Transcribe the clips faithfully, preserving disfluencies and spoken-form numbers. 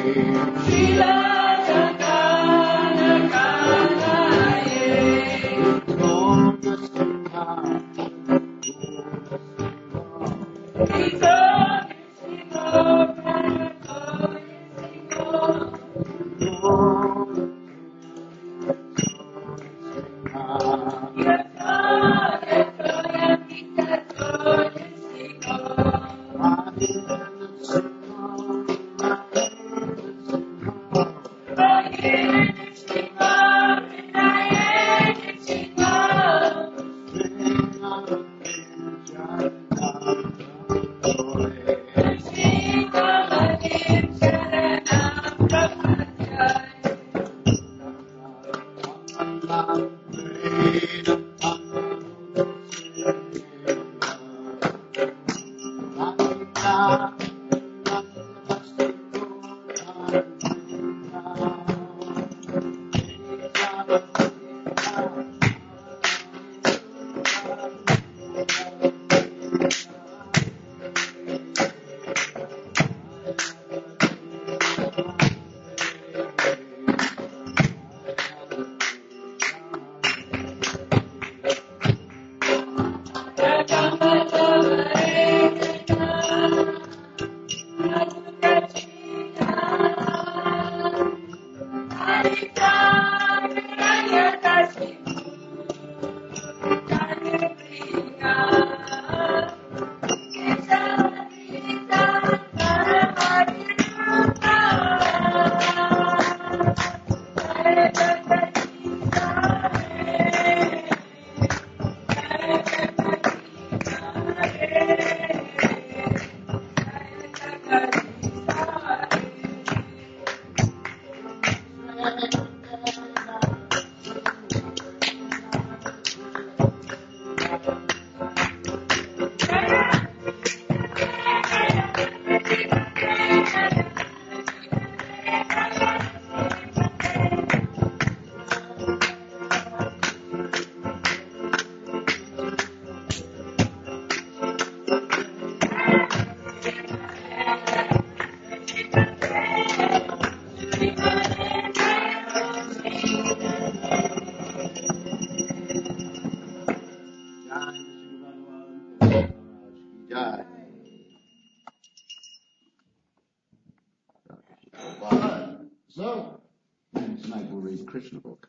So, tonight we'll read Krishna book.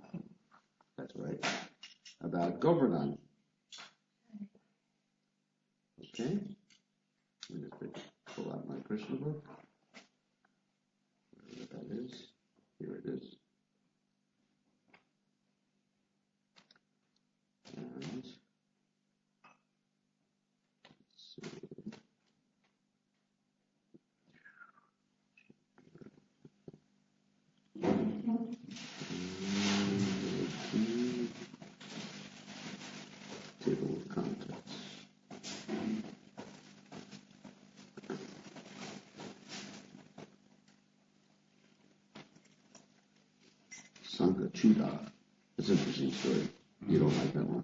That's right. About Govardhan. Okay. Let me just pull out my Krishna book. Where that is. Here it is. And let's see. Table of contents. Sangha Chuda. That's an interesting story. You don't like that one?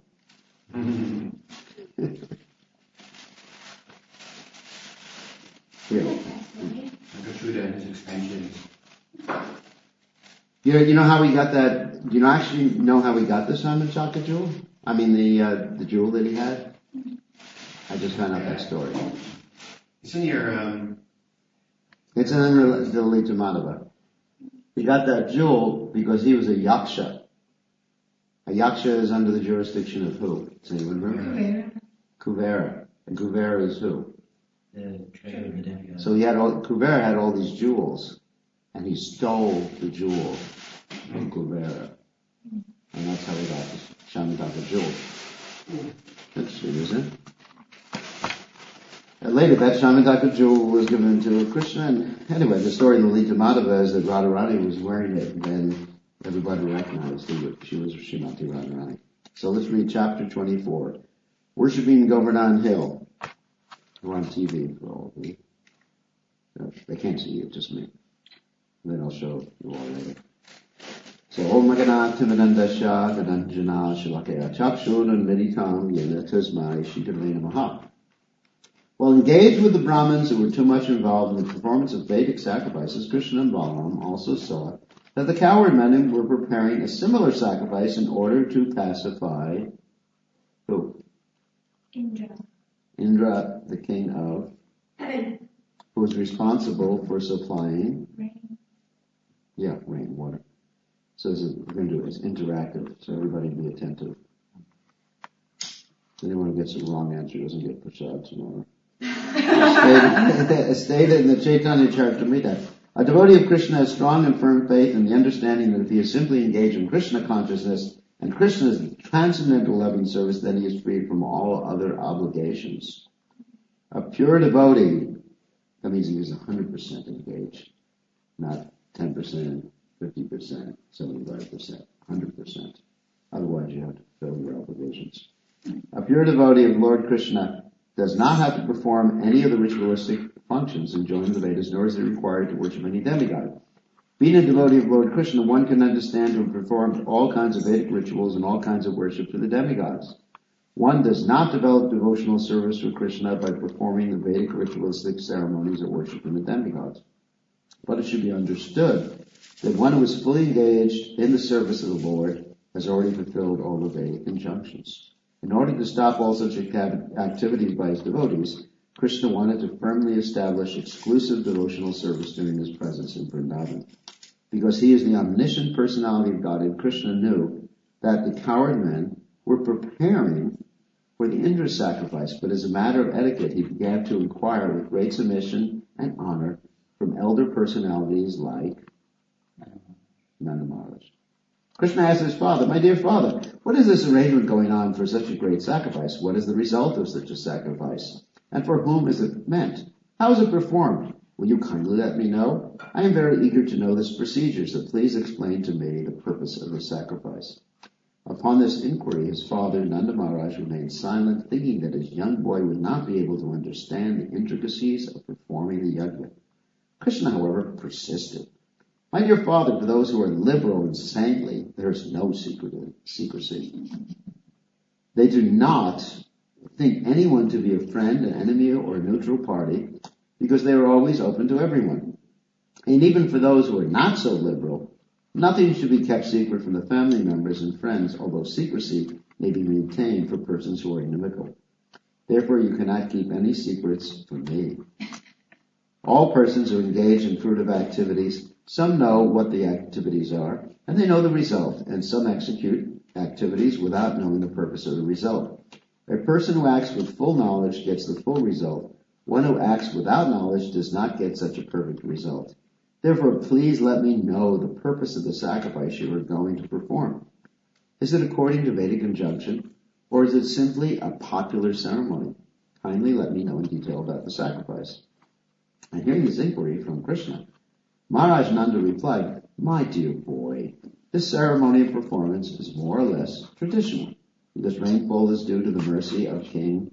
Yeah. Chuda and his expansions. You know, you know how we got that? Do you know actually know how we got the Simon Chaka jewel? I mean the uh, the jewel that he had. I just found out that story. It's in your. Um... It's in the Lita Madhava. He got that jewel because he was a yaksha. A yaksha is under the jurisdiction of who? Does anyone remember? Kuvera. And Kuvera is who? The treasure of the demigod. So he had all, Kuvera had all these jewels, and he stole the jewel from Kuvera. And that's how he got the Shamataka jewel. Interesting, isn't it? And later, that Shamataka jewel was given to Krishna. And anyway, the story in the Lita Madhava is that Radharani was wearing it, and then everybody recognized that she was Srimati Radharani. So let's read chapter twenty-four. Worshipping Govardhan Hill. We're on T V for all of you. They can't see you, just me. And then I'll show you all later. So, Om Magana Timadandasha Gadanjana Shalakaya Chakshun and Meditam Yena Tasmai Shitavena Maha. While engaged with the Brahmins who were too much involved in the performance of Vedic sacrifices, Krishna and Balaram also saw that the coward men were preparing a similar sacrifice in order to pacify who? Indra. Indra, the king of, Heaven. who was responsible for supplying, Rain. yeah, rain, water. So this is, we're going to do it as interactive, so everybody be attentive. Anyone who gets the wrong answer doesn't get prasad tomorrow. As stated in the Chaitanya Charitamrita, a devotee of Krishna has strong and firm faith in the understanding that if he is simply engaged in Krishna consciousness and Krishna's transcendental loving service, then he is freed from all other obligations. A pure devotee, that means he is one hundred percent engaged, not ten percent, fifty percent, seventy-five percent, one hundred percent. Otherwise you have to fulfill your obligations. A pure devotee of Lord Krishna does not have to perform any of the ritualistic functions enjoined in the Vedas, nor is it required to worship any demigod. Being a devotee of Lord Krishna, one can understand to have performed all kinds of Vedic rituals and all kinds of worship to the demigods. One does not develop devotional service for Krishna by performing the Vedic ritualistic ceremonies of worship in the demigods. But it should be understood that one who is fully engaged in the service of the Lord has already fulfilled all the Vedic injunctions. In order to stop all such activities by his devotees, Krishna wanted to firmly establish exclusive devotional service during his presence in Vrindavan. Because he is the omniscient personality of Godhead, Krishna knew that the coward men were preparing for the Indra sacrifice, but as a matter of etiquette, he began to inquire with great submission and honor from elder personalities like Nanda Maharaj. Krishna asked his father, "My dear father, what is this arrangement going on for such a great sacrifice? What is the result of such a sacrifice? And for whom is it meant? How is it performed? Will you kindly let me know? I am very eager to know this procedure, so please explain to me the purpose of the sacrifice." Upon this inquiry, his father, Nanda Maharaj, remained silent, thinking that his young boy would not be able to understand the intricacies of performing the yajna. Krishna, however, persisted. "My dear father, for those who are liberal and saintly, there is no secrecy. They do not think anyone to be a friend, an enemy, or a neutral party, because they are always open to everyone. And even for those who are not so liberal, nothing should be kept secret from the family members and friends, although secrecy may be maintained for persons who are inimical. Therefore, you cannot keep any secrets from me. All persons who engage in fruitive activities, some know what the activities are, and they know the result, and some execute activities without knowing the purpose of the result. A person who acts with full knowledge gets the full result. One who acts without knowledge does not get such a perfect result. Therefore, please let me know the purpose of the sacrifice you are going to perform. Is it according to Vedic injunction, or is it simply a popular ceremony? Kindly let me know in detail about the sacrifice." And hearing this inquiry from Krishna, Maharaj Nanda replied, "My dear boy, this ceremony of performance is more or less traditional, because rainfall is due to the mercy of King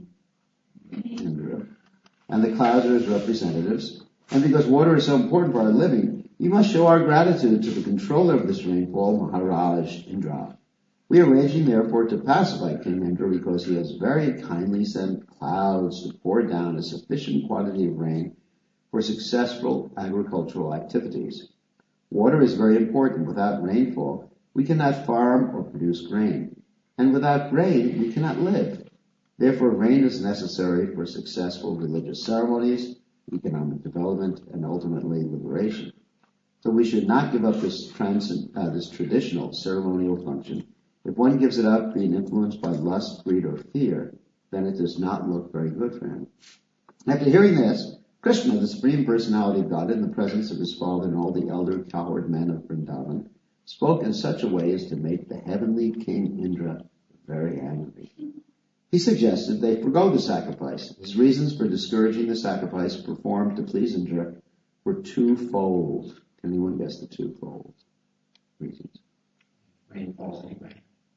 Indra, and the clouds are his representatives, and because water is so important for our living, we must show our gratitude to the controller of this rainfall, Maharaj Indra. We are arranging therefore to pacify King Indra because he has very kindly sent clouds to pour down a sufficient quantity of rain for successful agricultural activities. Water is very important. Without rainfall, we cannot farm or produce grain. And without grain, we cannot live. Therefore, rain is necessary for successful religious ceremonies, economic development, and ultimately liberation. So we should not give up this, trans- uh, this traditional ceremonial function. If one gives it up being influenced by lust, greed, or fear, then it does not look very good for him." After hearing this, Krishna, the Supreme Personality of God, in the presence of his father and all the elder cowherd men of Vrindavan, spoke in such a way as to make the heavenly King Indra very angry. He suggested they forgo the sacrifice. His reasons for discouraging the sacrifice performed to please Indra were twofold. Can anyone guess the twofold reasons? Rain falls anyway.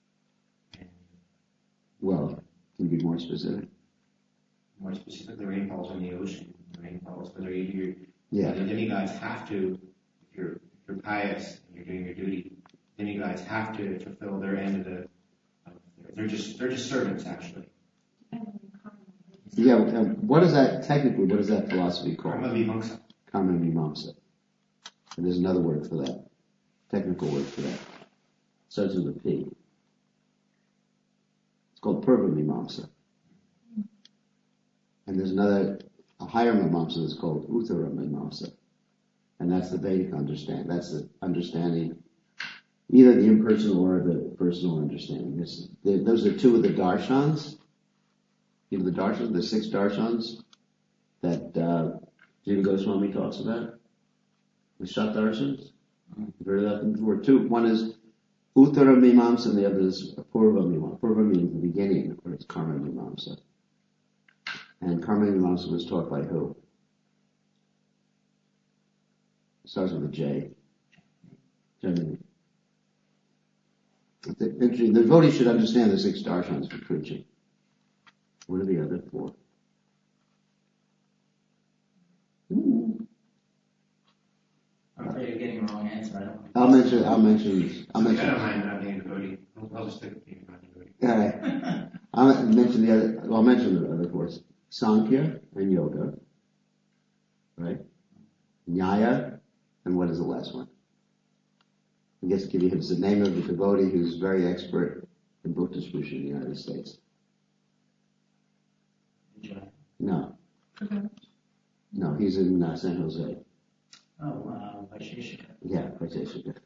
And Well, can you be more specific? more specifically, rain falls in the ocean. Rain falls whether you, Yeah. the demigods have to, if you're, if you're pious and you're doing your duty, demigods have to fulfill their end of the, of, they're just, they're just servants actually. Yeah, um, what is that, technically, what is that philosophy called? Karma Vimamsa. Karma Mimamsa. And there's another word for that. Technical word for that. Starts with a P. It's called Purva Mimamsa. And there's another, a higher Mimamsa that's called Uttara Mimamsa. And that's the Vedic understanding. That's the understanding, either the impersonal or the personal understanding. This, the, those are two of the darshans. You know the darshans, the six darshans that uh, Jiva Goswami talks about? The Shat darshans? You've heard of that before? Two. One is Uttara Mimamsa and the other is Purva Mimamsa. Purva means the beginning, or it's Karma Mimamsa. And Karma Mimamsa was taught by who? It starts with a J. Generally. The devotee should understand the six darshans for preaching. What are the other four? Ooh. I'm afraid of getting the wrong answer. I don't know. I'll mention, I'll mention, I'll I mention. don't mind not being a devotee. I'll, I'll just stick with being a devotee. Alright. I'll mention the other, well, I'll mention the other four. Sankhya and Yoga. Right? Nyaya. And what is the last one? I guess give you it's the name of the devotee who's very expert in book distribution in the United States. No. Okay. No, he's in uh, San Jose. Oh, wow. Vaisheshika. Yeah, Vaisheshika.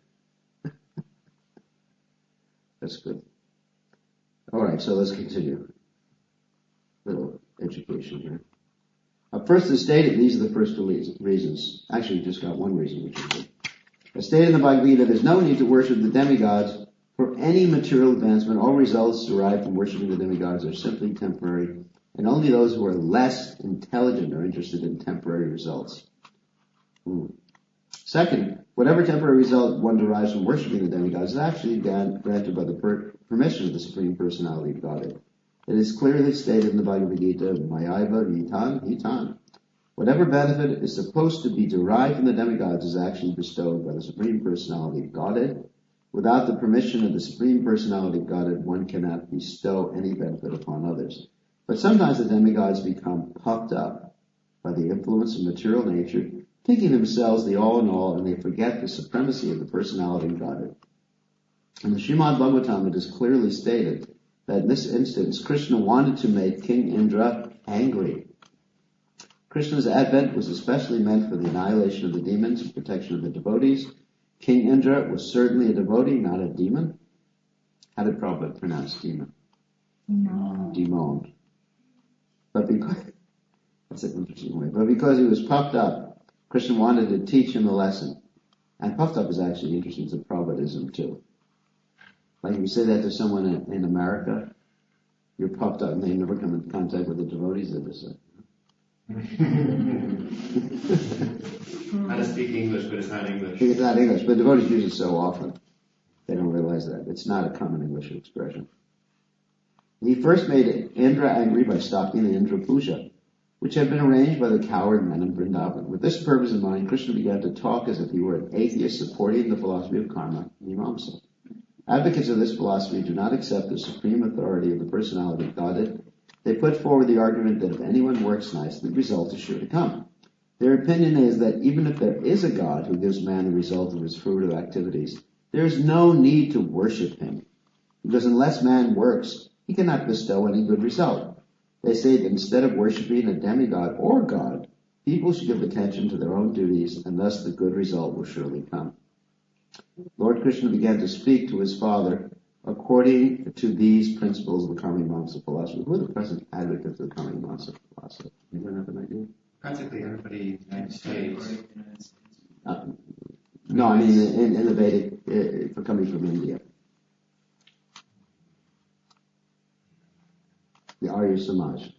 That's good. Alright, so let's continue. Little education here. Uh, first, as stated, these are the first two reasons. Actually, we just got one reason, which is good. As stated in the Bhagavad Gita, there's no need to worship the demigods for any material advancement. All results derived from worshiping the demigods are simply temporary, and only those who are less intelligent are interested in temporary results. Hmm. Second, whatever temporary result one derives from worshiping the demigods is actually granted by the per- permission of the Supreme Personality of Godhead. It is clearly stated in the Bhagavad Gita, Mayaiva Hitan Hitan. Whatever benefit is supposed to be derived from the demigods is actually bestowed by the Supreme Personality of Godhead. Without the permission of the Supreme Personality of Godhead, one cannot bestow any benefit upon others. But sometimes the demigods become puffed up by the influence of material nature, thinking themselves the all in all, and they forget the supremacy of the personality of Godhead. In the Srimad Bhagavatam, it is clearly stated that in this instance, Krishna wanted to make King Indra angry. Krishna's advent was especially meant for the annihilation of the demons and protection of the devotees. King Indra was certainly a devotee, not a demon. How did Prabhupada pronounce demon? No. Demon. But because, that's an interesting way. But because he was puffed up, Krishna wanted to teach him a lesson. And puffed up is actually interesting. It's a Prabhupadaism too. Like if you say that to someone in, in America, you're puffed up and they never come in contact with the devotees, they just say. How to speak English, but it's not English. It's not English, but devotees use it so often. They don't realize that. It's not a common English expression. He first made Indra angry by stopping the Indra Puja, which had been arranged by the coward men in Vrindavan. With this purpose in mind, Krishna began to talk as if he were an atheist supporting the philosophy of karma, Mimamsa. Advocates of this philosophy do not accept the supreme authority of the personality of Godhead. They put forward the argument that if anyone works nicely, the result is sure to come. Their opinion is that even if there is a God who gives man the result of his fruitive activities, there is no need to worship him, because unless man works, he cannot bestow any good result. They say that instead of worshiping a demigod or God, people should give attention to their own duties, and thus the good result will surely come. Lord Krishna began to speak to his father according to these principles of the Karma Mimamsa philosophy. Who are the present advocates of the Karma Mimamsa philosophy? Anyone have an idea? Practically everybody in the United States. Uh, no, I mean in, in the Vedic, uh, for coming from India. The Arya Samaj.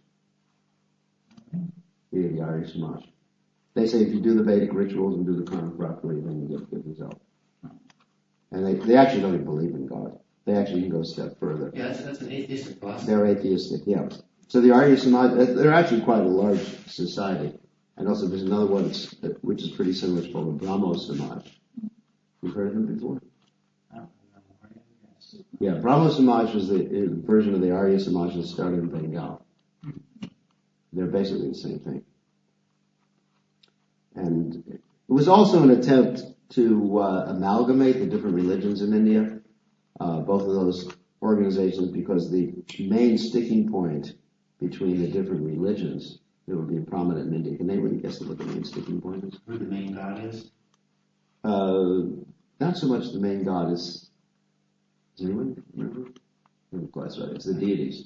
Yeah, the Arya Samaj. They say if you do the Vedic rituals and do the karma properly, then you get a good result. And they, they actually don't even believe in God. They actually can go a step further. Yeah, that's, that's an atheistic philosophy. They're atheistic, yeah. So the Arya Samaj, they're actually quite a large society. And also there's another one that's, which is pretty similar, it's called the Brahmo Samaj. You've heard of them before? Yeah, Brahmo Samaj was the, the version of the Arya Samaj that started in Bengal. They're basically the same thing. And it was also an attempt to uh, amalgamate the different religions in India, uh, both of those organizations, because the main sticking point between the different religions that would be prominent in India. Can anybody guess what the main sticking point is? Who the main god is? Uh, not so much the main god is. Does anyone remember? Not quite right. It's the deities.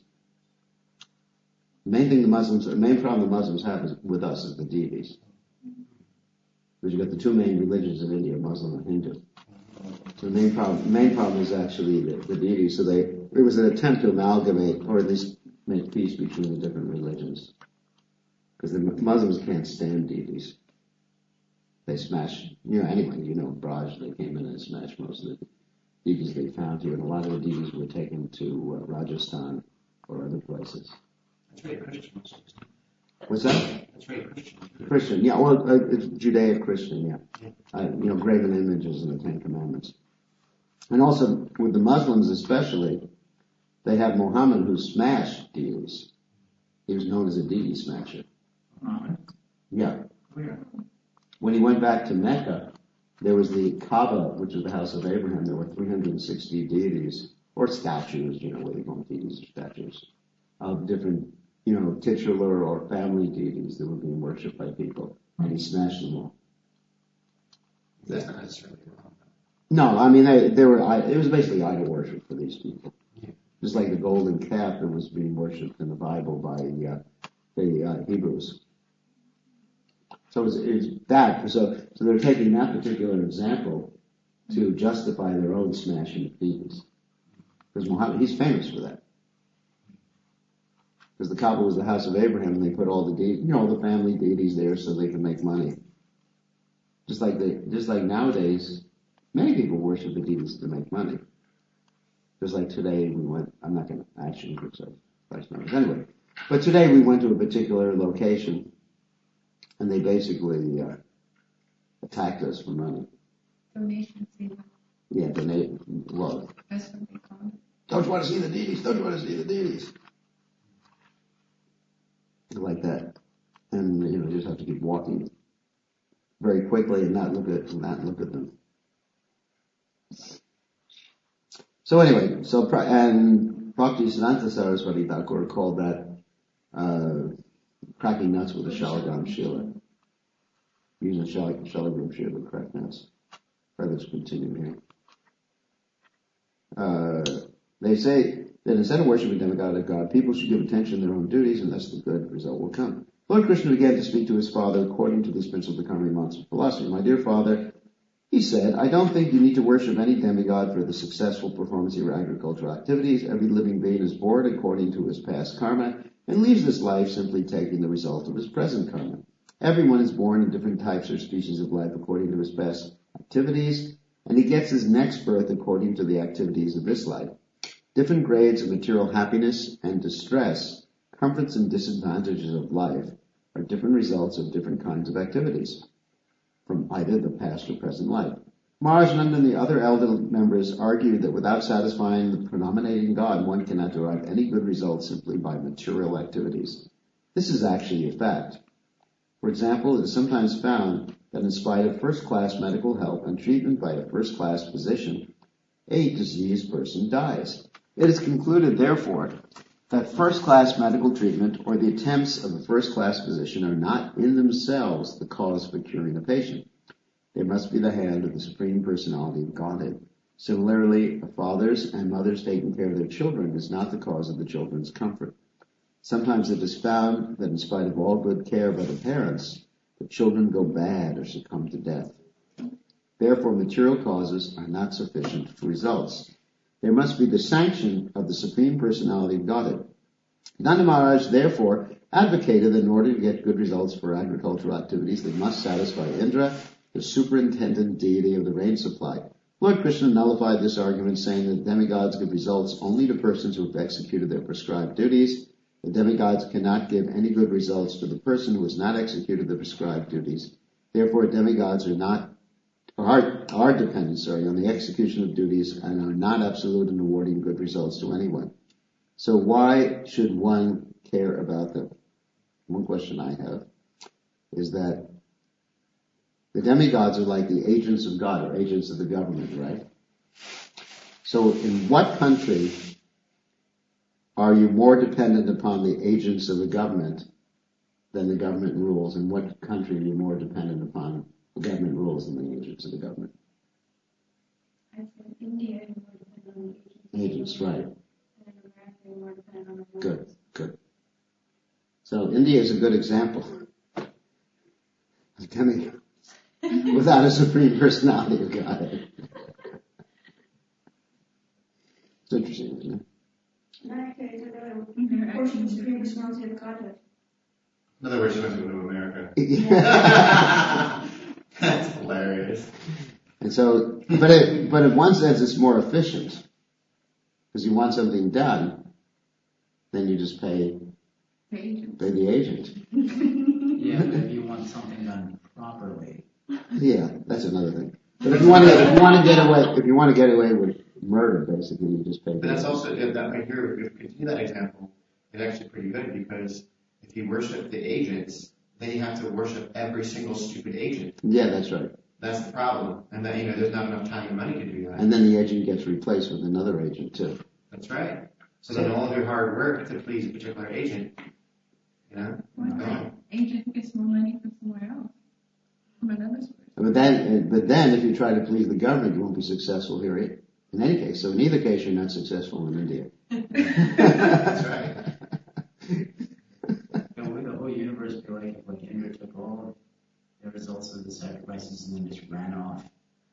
The main thing the Muslims, the main problem the Muslims have is, with us is the deities. Because you've got the two main religions in India, Muslim and Hindu. So the main problem, the main problem is actually the, the deities. So they, it was an attempt to amalgamate, or at least make peace between the different religions. Because the Muslims can't stand deities. They smash, you know, anyway, you know, Braj, they came in and smashed most of the deities they found here, and a lot of the deities were taken to uh, Rajasthan or other places. That's very Christian. What's that? That's very Christian. Christian, yeah, well, uh, it's Judeo-Christian, yeah. Uh, you know, graven images in the Ten Commandments. And also, with the Muslims especially, they have Muhammad who smashed deities. He was known as a deity smasher. Muhammad? Yeah. Where? When he went back to Mecca, there was the Kaaba, which was the house of Abraham. There were three hundred sixty deities, or statues, you know, what do you call them, deities or statues, of different, you know, titular or family deities that were being worshipped by people. And he smashed them all. That's not necessarily wrong. No, I mean, they, they were, it was basically idol worship for these people. Yeah. Just like the golden calf that was being worshipped in the Bible by uh, the uh, Hebrews. So it's, it's that. So, so they're taking that particular example to justify their own smashing of deities. Because Muhammad, he's famous for that. Because the Kaaba was the house of Abraham, and they put all the de- you know, the family deities there so they can make money. Just like they, just like nowadays, many people worship the deities to make money. Just like today, we went. I'm not going to actually groups of vice members anyway. But today we went to a particular location, and they basically uh, attacked us for money. Donation fever. Yeah, donate love. That's what they call it. Don't you want to see the deities? Don't you want to see the deities? Like that, and you know, you just have to keep walking very quickly and not look at not look at them. So anyway, so and Bhakti Siddhanta Saraswati Thakur called that uh, cracking nuts with a Shalagram Shila. Using Shalagram Shila to crack nuts. Let's continue here. Uh, they say that instead of worshiping demigod of God, people should give attention to their own duties, and thus the good result will come. Lord Krishna began to speak to his father according to this principle of the Karmani Mantra philosophy. My dear father, he said, I don't think you need to worship any demigod for the successful performance of your agricultural activities. Every living being is born according to his past karma and leaves this life simply taking the result of his present karma. Everyone is born in different types or species of life according to his past activities, and he gets his next birth according to the activities of this life. Different grades of material happiness and distress, comforts and disadvantages of life, are different results of different kinds of activities from either the past or present life. Maharaj-Nanda and the other elder members argued that without satisfying the predominating God, one cannot derive any good results simply by material activities. This is actually a fact. For example, it is sometimes found that in spite of first-class medical help and treatment by a first-class physician, a diseased person dies. It is concluded, therefore, that first-class medical treatment or the attempts of a first-class physician are not in themselves the cause for curing a patient. They must be the hand of the Supreme Personality of Godhead. Similarly, a father's and mother's taking care of their children is not the cause of the children's comfort. Sometimes it is found that in spite of all good care by the parents, the children go bad or succumb to death. Therefore, material causes are not sufficient for results. There must be the sanction of the Supreme Personality of Godhead. Nanda Maharaj, therefore, advocated that in order to get good results for agricultural activities, they must satisfy Indra, the superintendent deity of the rain supply. Lord Krishna nullified this argument, saying that demigods give results only to persons who have executed their prescribed duties. The demigods cannot give any good results to the person who has not executed the prescribed duties. Therefore, demigods are not Are, are dependent, sorry, on the execution of duties and are not absolute in awarding good results to anyone. So why should one care about them? one question I have is that the demigods are like the agents of God or agents of the government, right? So in what country are you more dependent upon the agents of the government than the government rules? In what country are you more dependent upon the government rules than the agents of the government? I said India is more dependent on the Agents, agents. right. And America is more dependent on the rulers. Good, good. So India is a good example. Coming without a supreme personality of God. It's interesting, isn't it? America is a portion of the supreme personality of Godhead. In other words, she wants to go to America. Yeah. That's hilarious. And so, but it, but in one sense it's more efficient. Because you want something done, then you just pay, pay the agent. Yeah, but if you want something done properly. Yeah, that's another thing. But if you want to, if you want to get away, if you want to get away with murder, basically, you just pay. But that's also, yeah, that right here, if you continue that example, it's actually pretty good because if you worship the agents, then you have to worship every single stupid agent. Yeah, that's right. That's the problem. And that, you know, there's not enough time and money to do that. And then the agent gets replaced with another agent too. That's right. So then all of your hard work to please a particular agent, you know, Why agent gets more money from somewhere else, from another source. But then, but then if you try to please the government, you won't be successful here in any case. So in either case, you're not successful in India. That's right. And would the whole universe be like if like Indra took all of the results of the sacrifices and then just ran off?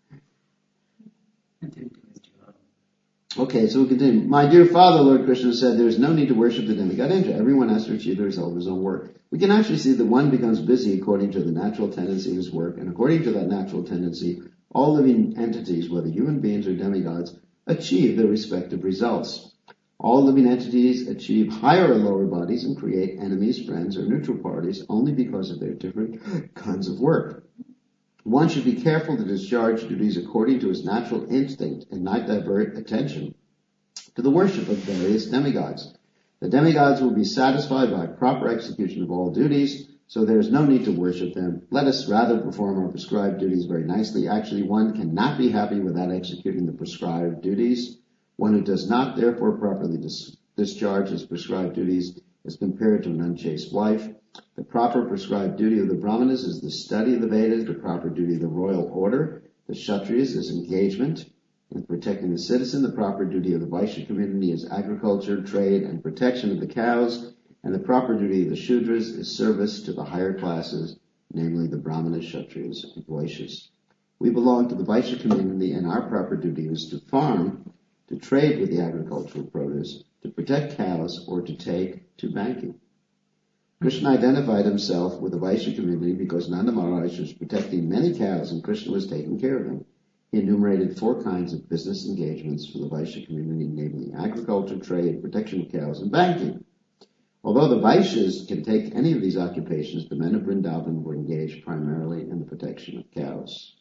And didn't do his job. Okay, so we'll continue. My dear Father, Lord Krishna said, there is no need to worship the demigod Indra. Everyone has to achieve the result of his own work. We can actually see that one becomes busy according to the natural tendency of his work, and according to that natural tendency, all living entities, whether human beings or demigods, achieve their respective results. All living entities achieve higher or lower bodies and create enemies, friends, or neutral parties only because of their different kinds of work. One should be careful to discharge duties according to his natural instinct and not divert attention to the worship of various demigods. The demigods will be satisfied by proper execution of all duties, so there is no need to worship them. Let us rather perform our prescribed duties very nicely. Actually, one cannot be happy without executing the prescribed duties. One who does not therefore properly dis- discharge his prescribed duties is compared to an unchaste wife. The proper prescribed duty of the Brahmanas is the study of the Vedas. The proper duty of the royal order, the Kshatriyas, is engagement in protecting the citizen. The proper duty of the Vaishya community is agriculture, trade, and protection of the cows. And the proper duty of the Shudras is service to the higher classes, namely the Brahmanas, Kshatriyas, and Vaishyas. We belong to the Vaishya community, and our proper duty is to farm, to trade with the agricultural produce, to protect cows, or to take to banking. Krishna identified himself with the Vaishya community because Nanda Maharaj was protecting many cows and Krishna was taking care of them. He enumerated four kinds of business engagements for the Vaishya community, namely agriculture, trade, protection of cows, and banking. Although the Vaishyas can take any of these occupations, the men of Vrindavan were engaged primarily in the protection of cows.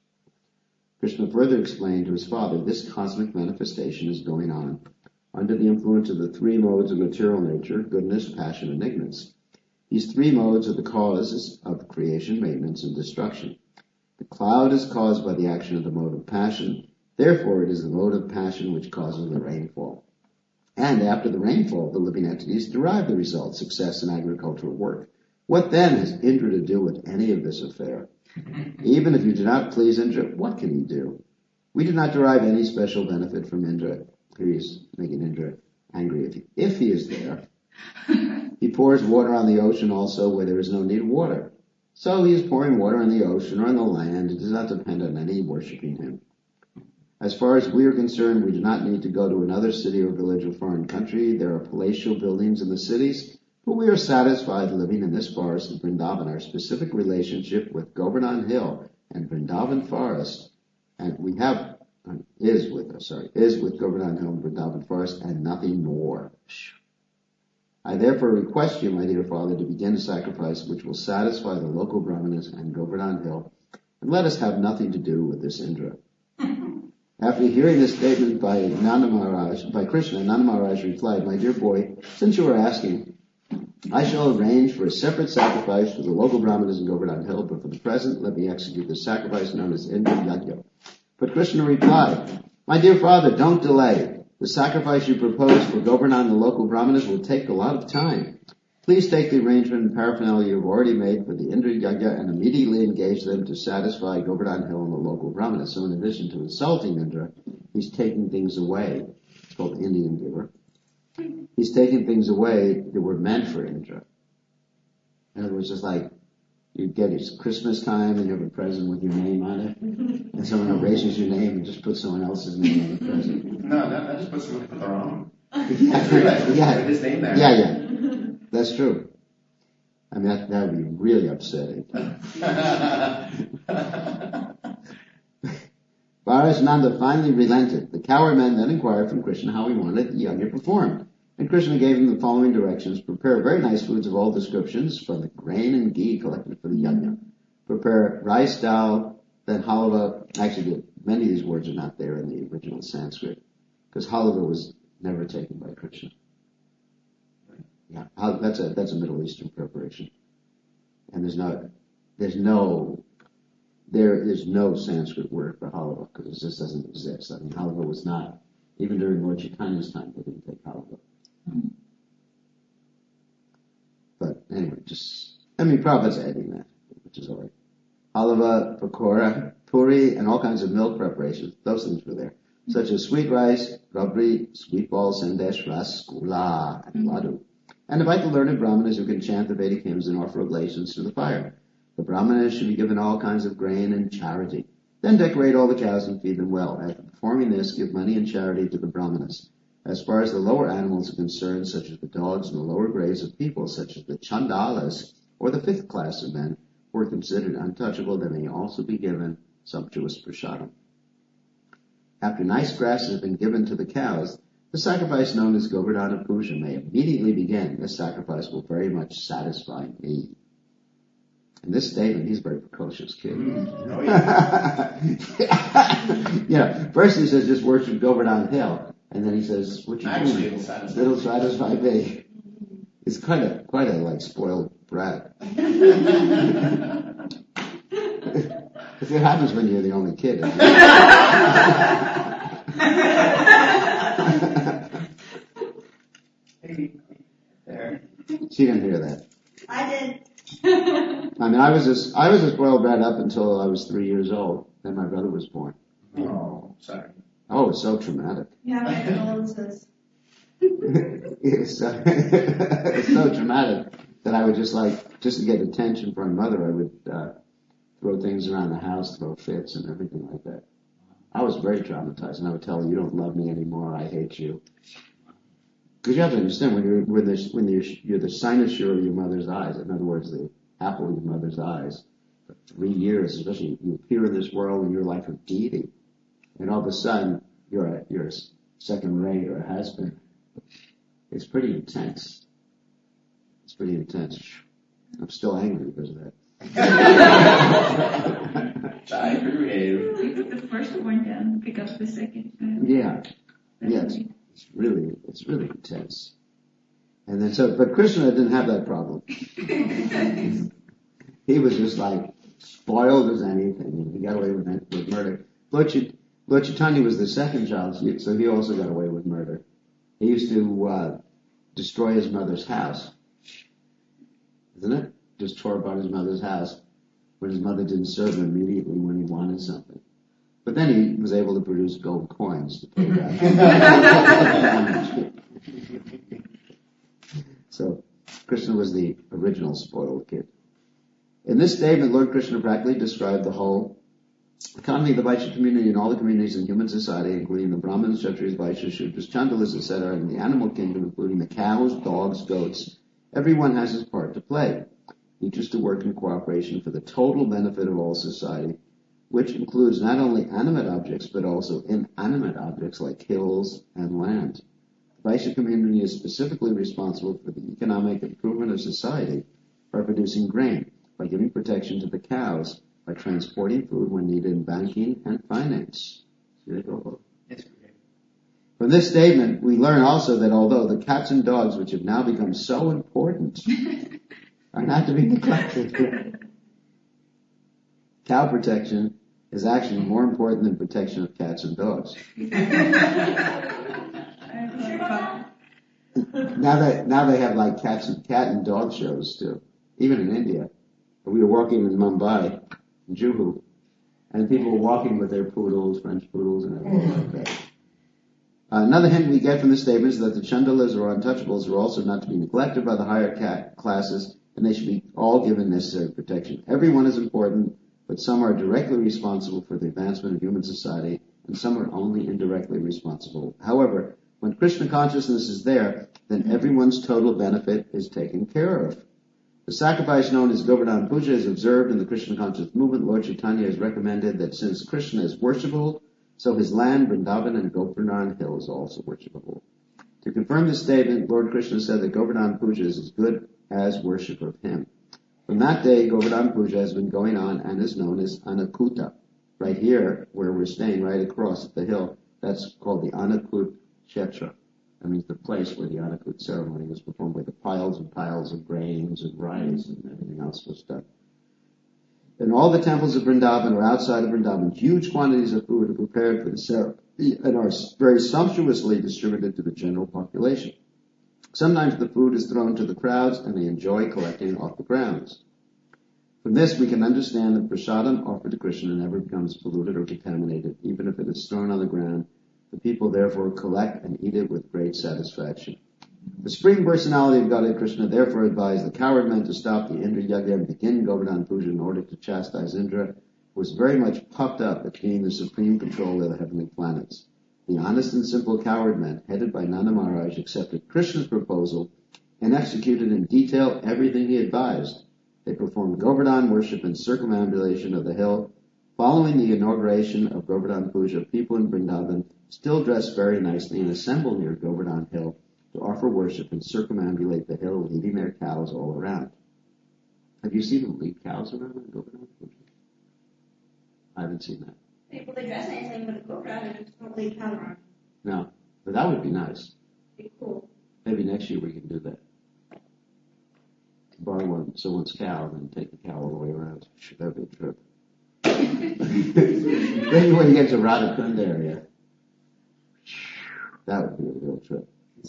Krishna further explained to his father, this cosmic manifestation is going on under the influence of the three modes of material nature, goodness, passion, and ignorance. These three modes are the causes of creation, maintenance, and destruction. The cloud is caused by the action of the mode of passion. Therefore, it is the mode of passion which causes the rainfall. And after the rainfall, the living entities derive the result, success in agricultural work. What then has Indra to do with any of this affair? Even if you do not please Indra, what can you do? We do not derive any special benefit from Indra. Here he is making Indra angry if he, if he is there. He pours water on the ocean also where there is no need of water. So he is pouring water on the ocean or on the land. It does not depend on any worshipping him. As far as we are concerned, we do not need to go to another city or village or foreign country. There are palatial buildings in the cities, but we are satisfied living in this forest of Vrindavan. Our specific relationship with Govardhan Hill and Vrindavan Forest, and we have, uh, is with, uh, sorry, is with Govardhan Hill and Vrindavan Forest and nothing more. I therefore request you, my dear father, to begin a sacrifice which will satisfy the local Brahmanas and Govardhan Hill, and let us have nothing to do with this Indra. After hearing this statement by Nanda Maharaj, by Krishna, Nanda Maharaj replied, my dear boy, since you are asking, I shall arrange for a separate sacrifice for the local brahmanas in Govardhan Hill, but for the present, let me execute the sacrifice known as Indra Yajna. But Krishna replied, my dear father, don't delay. The sacrifice you propose for Govardhan and the local brahmanas will take a lot of time. Please take the arrangement and paraphernalia you have already made for the Indra Yajna and immediately engage them to satisfy Govardhan Hill and the local brahmanas. So in addition to insulting Indra, he's taking things away. It's called Indian giver. He's taking things away that were meant for Indra. And it was just like, you get it's Christmas time and you have a present with your name on it, and someone erases your name and just puts someone else's name on the present. No, that, that just puts them with their own. Yeah, yeah, With his name there. yeah, yeah. That's true. I mean, that, that would be really upsetting. Nanda finally relented. The coward man then inquired from Krishna how he wanted the yajna performed. And Krishna gave him the following directions. Prepare very nice foods of all descriptions from the grain and ghee collected for the yajna. Prepare rice, dal, then halava. Actually, many of these words are not there in the original Sanskrit, because halava was never taken by Krishna. Yeah, that's a that's a Middle Eastern preparation, and there's no there's no there is no Sanskrit word for halava because it just doesn't exist. I mean, halava was not even during Lord Chaitanya's time. They didn't take halava. But anyway, just I mean, Prabhupada's adding that, which is all right. Halava, pakora, puri, and all kinds of milk preparations. Those things were there, such as sweet rice, rabri, sweet balls, sandesh, rasgulla, and laddu. And invite the learned brahmanas who can chant the Vedic hymns and offer oblations to the fire. The brahmanas should be given all kinds of grain and charity. Then decorate all the cows and feed them well. After performing this, give money and charity to the brahmanas. As far as the lower animals are concerned, such as the dogs and the lower grades of people, such as the chandalas, or the fifth class of men, who are considered untouchable, they may also be given sumptuous prasadam. After nice grass has been given to the cows, the sacrifice known as Govardhana Puja may immediately begin. This sacrifice will very much satisfy me. In this statement, he's a very precocious kid. Mm. Oh, yeah. Yeah, first he says just worship Govardhan Hill, and then he says, what you Actually, doing? it'll satisfy. It'll satisfy me. It's quite a, quite a, like, spoiled brat. That's what happens when you're the only kid. Isn't it? There. She didn't hear that. I did. I mean, I was a, I was a spoiled brat up until I was three years old. Then my brother was born. Oh, sorry. Oh, it's so traumatic. Yeah, my condolences. It's, so, it's so traumatic that I would just like, just to get attention from my mother, I would uh, throw things around the house, throw fits and everything like that. I was very traumatized, and I would tell her, you don't love me anymore, I hate you. Because you have to understand, when you're, when, when you're, you're the cynosure of your mother's eyes, in other words, the apple of your mother's eyes, for three years, especially you appear in this world and you're like a deity, and all of a sudden you're a, you're a second rate or a husband. It's pretty intense. It's pretty intense. I'm still angry because of that. I behave. You put the first one down, pick up the second. Uh, Yeah. Yes. It's really, it's really intense. And then so, but Krishna didn't have that problem. He was just like spoiled as anything. He got away with, with murder. Lord, Ch- Lord Chaitanya was the second child, so he also got away with murder. He used to uh, destroy his mother's house. Isn't it? Just tore apart his mother's house when his mother didn't serve him immediately when he wanted something. But then he was able to produce gold coins to pay back. So Krishna was the original spoiled kid. In this statement, Lord Krishna practically described the whole economy of the Vaishya community and all the communities in human society, including the Brahmins, Kshatriyas, Vaishyas, Shudras, Chandalas, et cetera, and the animal kingdom, including the cows, dogs, goats. Everyone has his part to play. Each is to work in cooperation for the total benefit of all society, which includes not only animate objects, but also inanimate objects like hills and land. The Vaishya community is specifically responsible for the economic improvement of society by producing grain, by giving protection to the cows, by transporting food when needed in banking and finance. See that go? Yes, From this statement, we learn also that although the cats and dogs, which have now become so important, are not to be neglected, cow protection is actually more important than protection of cats and dogs. Now they now they have like cats and cat and dog shows too, even in India. We were walking in Mumbai, in Juhu, and people were walking with their poodles, French poodles, and everything like that. Uh, another hint we get from this statement is that the Chandalas or untouchables are also not to be neglected by the higher cat classes, and they should be all given necessary protection. Everyone is important, but some are directly responsible for the advancement of human society, and some are only indirectly responsible. However, when Krishna consciousness is there, then everyone's total benefit is taken care of. The sacrifice known as Govardhan Puja is observed in the Krishna conscious movement. Lord Chaitanya has recommended that since Krishna is worshipable, so his land, Vrindavan and Govardhan Hill is also worshipable. To confirm this statement, Lord Krishna said that Govardhan Puja is as good as worship of him. From that day, Govardhan Puja has been going on and is known as Anakuta. Right here, where we're staying, right across the hill, that's called the Anakut Kshetra. That means the place where the Anakut ceremony was performed, where the piles and piles of grains and rice and everything else was done. In all the temples of Vrindavan or outside of Vrindavan, huge quantities of food are prepared for the ceremony and are very sumptuously distributed to the general population. Sometimes the food is thrown to the crowds and they enjoy collecting it off the grounds. From this we can understand that prasadam offered to Krishna never becomes polluted or contaminated, even if it is thrown on the ground. The people therefore collect and eat it with great satisfaction. The Supreme Personality of Godhead Krishna therefore advised the coward men to stop the Indra Yagya and begin Govardhan Puja in order to chastise Indra, who was very much puffed up at being the supreme controller of the heavenly planets. The honest and simple coward men, headed by Nanda Maharaj, accepted Krishna's proposal and executed in detail everything he advised. They performed Govardhan worship and circumambulation of the hill. Following the inauguration of Govardhan Puja, people in Vrindavan still dress very nicely and assemble near Govardhan Hill to offer worship and circumambulate the hill, leading their cows all around. Have you seen them lead cows around in Govardhan Puja? I haven't seen that. People they dress anything but a Govardhan and just don't leave town around. No, but that would be nice. Be cool. Maybe next year we can do that. Borrow one, someone's cow and take the cow all the way around. That would be a trip. Then when you get to Radhakunda area, that would be a real trip.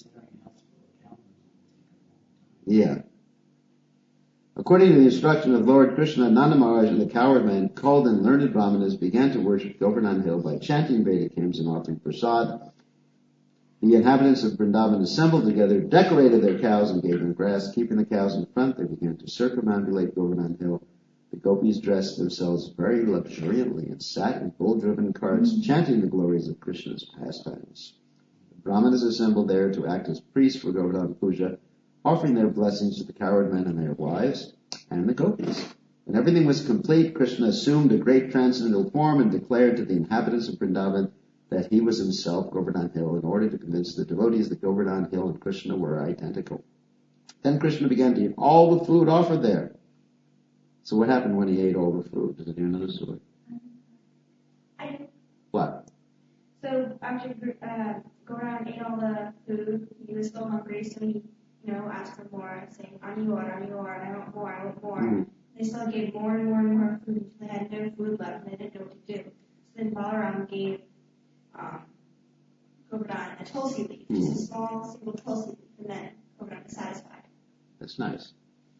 Yeah. According to the instruction of Lord Krishna, Nanda Maharaj and the coward men, called in learned brahmanas, began to worship Govardhan Hill by chanting Vedic hymns and offering prasad. The inhabitants of Vrindavan assembled together, decorated their cows, and gave them grass. Keeping the cows in front, they began to circumambulate Govardhan Hill. The gopis dressed themselves very luxuriantly and sat in bull-driven carts, mm-hmm. chanting the glories of Krishna's pastimes. The brahmanas assembled there to act as priests for Govardhan Puja, offering their blessings to the coward men and their wives, and the gopis. When everything was complete, Krishna assumed a great transcendental form and declared to the inhabitants of Vrindavan that he was himself Govardhan Hill in order to convince the devotees that Govardhan Hill and Krishna were identical. Then Krishna began to eat all the food offered there. So what happened when he ate all the food? Does anyone know the story? I What? So after uh, Govardhan ate all the food, he was still hungry, so he, you know, asked for more, saying, "Ani or, ani or, I want more, I want more." Mm-hmm. They still gave more and more and more food until they had no food left and they didn't know what to do. So then Balaram gave um, Govardhan a tulsi leaf, mm-hmm. just a small single tulsi leaf, and then Govardhan was satisfied. That's nice.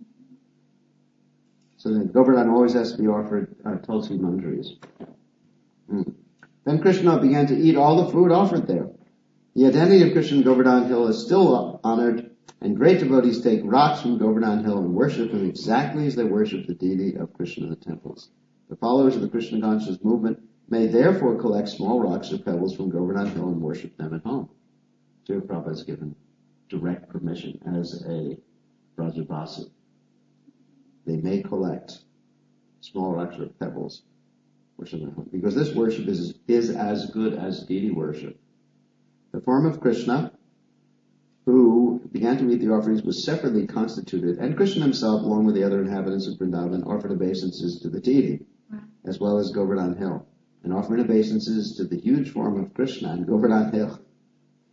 So then Govardhan always has to be offered uh, tulsi manjaris. Mm. Then Krishna began to eat all the food offered there. The identity of Krishna in Govardhan Hill is still honored, and great devotees take rocks from Govardhan Hill and worship him exactly as they worship the deity of Krishna in the temples. The followers of the Krishna conscious movement may therefore collect small rocks or pebbles from Govardhan Hill and worship them at home. Srila Prabhupada has given direct permission as a Brajabasi. They may collect small rocks or pebbles, worship at home, because this worship is, is as good as deity worship. The form of Krishna, who began to eat the offerings, was separately constituted, and Krishna himself, along with the other inhabitants of Vrindavan, offered obeisances to the deity, as well as Govardhan Hill. And offering obeisances to the huge form of Krishna in Govardhan Hill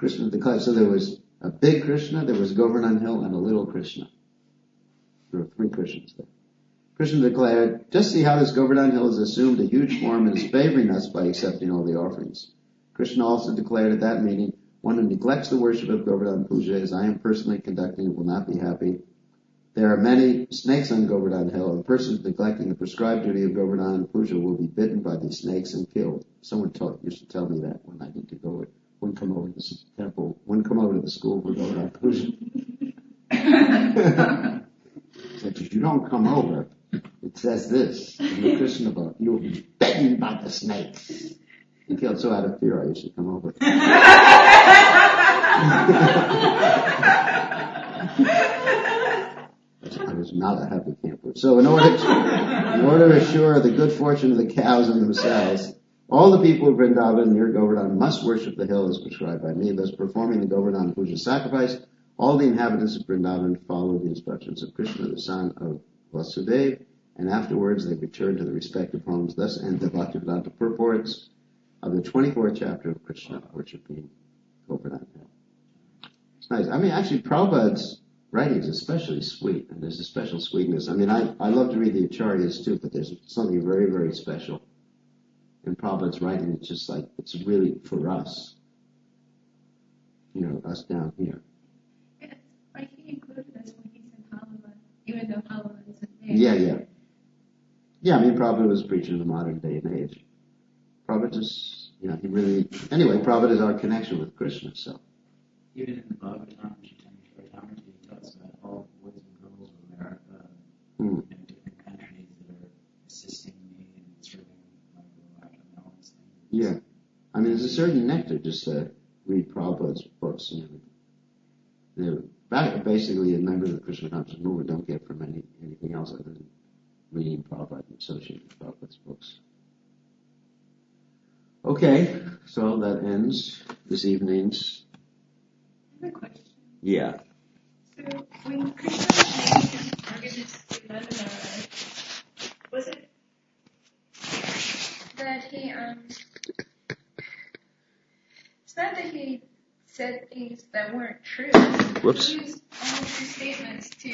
Krishna declared, so there was a big Krishna, there was Govardhan Hill, and a little Krishna. There were three Krishnas there. Krishna declared, just see how this Govardhan Hill has assumed a huge form and is favoring us by accepting all the offerings. Krishna also declared at that meeting, one who neglects the worship of Govardhan Puja, as I am personally conducting, will not be happy. There are many snakes on Govardhan Hill, and persons neglecting the prescribed duty of Govardhan Puja will be bitten by these snakes and killed. Someone told, used to tell me that when I need to go, wouldn't come over to the temple, wouldn't come over to the school for Govardhan Puja. Said, if you don't come over, it says this in the Krishna book, you will be bitten by the snakes. And killed. So out of fear, I used to come over. I was not a happy camper. So in order to, in order to assure the good fortune of the cows and themselves, all the people of Vrindavan near Govardhan must worship the hill as prescribed by me. Thus, performing the Govardhan Puja sacrifice, all the inhabitants of Vrindavan follow the instructions of Krishna, the son of Vasudeva, and afterwards they return to their respective homes. Thus end the Bhaktivedanta purports of the twenty-fourth chapter of Krishna worshiping Govardhan Hill. It's nice. I mean, actually, Prabhupada's writing is especially sweet, and there's a special sweetness. I mean, I, I love to read the Acharyas too, but there's something very, very special in Prabhupada's writing. It's just like, it's really for us. You know, us down here. Yes, like he included us when he's in Hollywood, even though Hollywood isn't there. Yeah, yeah. Yeah, I mean, Prabhupada was preaching in the modern day and age. Prabhupada just, you know, he really, anyway, Prabhupada is our connection with Krishna, so. Even in the Bhagavatam, Chaitanya Charitamrita, he talks about all the boys and girls of America, Mm. you know, different countries that are assisting me and serving my life and all these things. Yeah. I mean, there's a certain nectar just to read Prabhupada's books and everything. They're basically, members of the Krishna consciousness movement don't get from any, anything else other than reading Prabhupada and associating with Prabhupada's books. Okay, so that ends this evening's. I have a question. Yeah. So when Krishna was making his arguments to Nandamara, was it that he um it's not that he said things that weren't true. Whoops. He used all of his statements to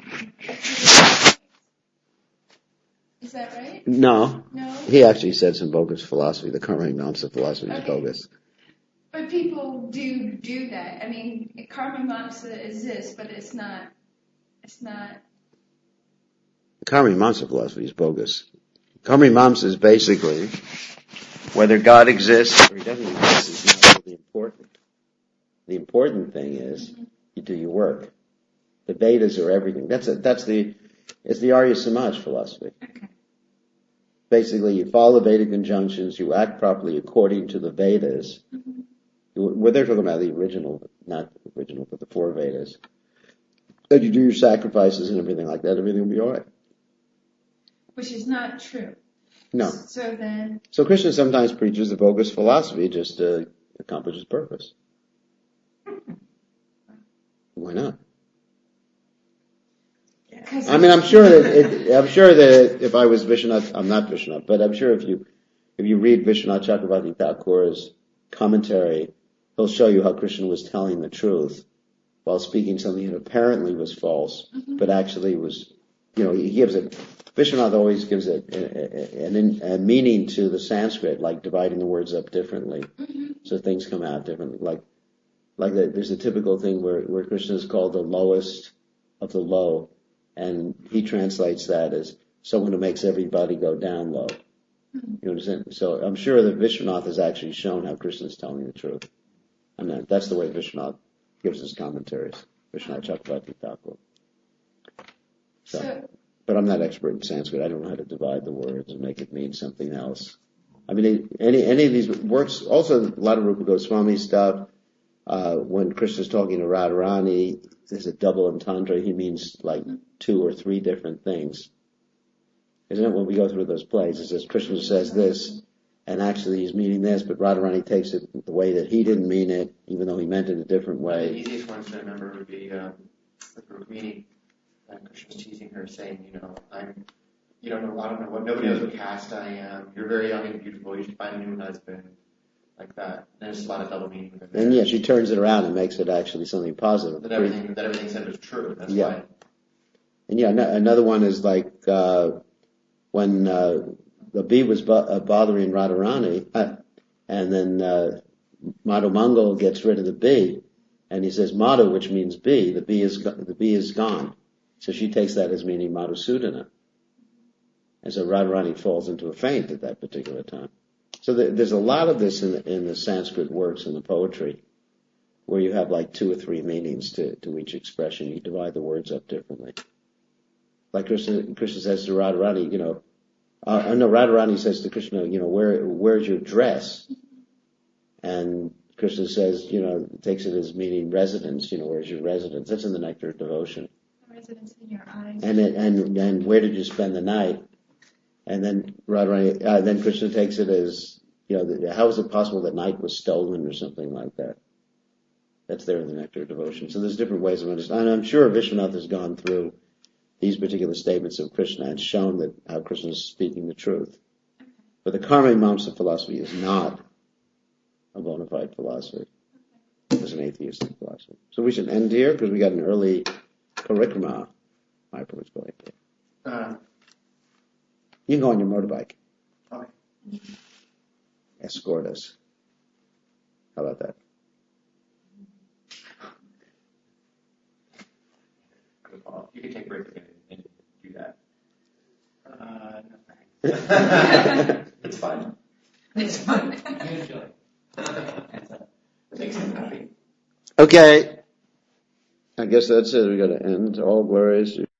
is that right? No. No? He actually said some bogus philosophy. The Karma Mimamsa philosophy is Okay. bogus. But people do do that. I mean, Karma Mimamsa exists, but it's not, it's not. The Karma Mimamsa philosophy is bogus. Karma Mimamsa is basically whether God exists or he doesn't exist is not really important. The important thing is mm-hmm. you do your work. The Vedas are everything. That's a, that's the it's the Arya Samaj philosophy. Okay. Basically, you follow the Vedic injunctions, you act properly according to the Vedas. Mm-hmm. Well, they're talking about the original, not the original, but the four Vedas. And you do your sacrifices and everything like that, everything will be alright. Which is not true. No. So then... So Krishna sometimes preaches the bogus philosophy just to accomplish his purpose. Mm-hmm. Why not? I mean, I'm sure that it, I'm sure that if I was Vishwanath, I'm not Vishwanath, but I'm sure if you if you read Vishwanath Chakravarti Thakur's commentary, he'll show you how Krishna was telling the truth while speaking something that apparently was false, mm-hmm. but actually was, you know, he gives it. Vishwanath always gives it a, a, a meaning to the Sanskrit, like dividing the words up differently, mm-hmm. so things come out differently. Like, like the, there's a typical thing where where Krishna is called the lowest of the low. And he translates that as someone who makes everybody go down low. Mm-hmm. You understand? So I'm sure that Vishwanath has actually shown how Krishna is telling the truth. I mean, that's the way Vishwanath gives his commentaries. Vishwanath Chakravarti Thakur. So, so, but I'm not expert in Sanskrit. I don't know how to divide the words and make it mean something else. I mean, any any of these works, also a lot of Rupa Goswami stuff, uh, when Krishna's talking to Radharani, there's a double entendre. He means like two or three different things. Isn't it when we go through those plays? It says Krishna says this, and actually he's meaning this, but Radharani takes it the way that he didn't mean it, even though he meant it a different way. The easiest ones to remember would be um, with Rukmini. Uh, Krishna's teasing her, saying, you know, I'm, you don't know, I don't know what, nobody knows what caste I am. You're very young and beautiful. You should find a new husband. like that. There's a lot of double meaning within there. And yeah, she turns it around and makes it actually something positive. That everything that everything said was true. That's Yeah. why. And yeah, no- another one is like uh, when uh, the bee was bo- uh, bothering Radharani, uh, and then uh, Madhu Mangal gets rid of the bee, and he says Madhu, which means bee. The bee is go- the bee is gone. So she takes that as meaning Madhusudana. And so Radharani falls into a faint at that particular time. So there, there's a lot of this in the, in the Sanskrit works and the poetry, where you have like two or three meanings to, to each expression. You divide the words up differently. Like Krishna, Krishna says to Radharani, you know, uh, no, Radharani says to Krishna, you know, where, where's your dress? And Krishna says, you know, takes it as meaning residence, you know, where's your residence? That's in the Nectar of Devotion. Residence in your eyes. And it, and, and where did you spend the night? And then Radharani, uh, then Krishna takes it as, you know, the, how is it possible that night was stolen or something like that? That's there in the Nectar of Devotion. So there's different ways of understanding. And I'm sure Vishwanath has gone through these particular statements of Krishna and shown that how Krishna is speaking the truth. But the Karma Mimamsa philosophy is not a bona fide philosophy. It's an atheistic philosophy. So we should end here because we got an early parikrama. My was going here. Uh, You can go on your motorbike. okay. Escort us. How about that? You can take a break and, and do that. Uh, no thanks. It's fun. It's fun. Usually. It makes me happy. Okay. I guess that's it. We got to end. All glories.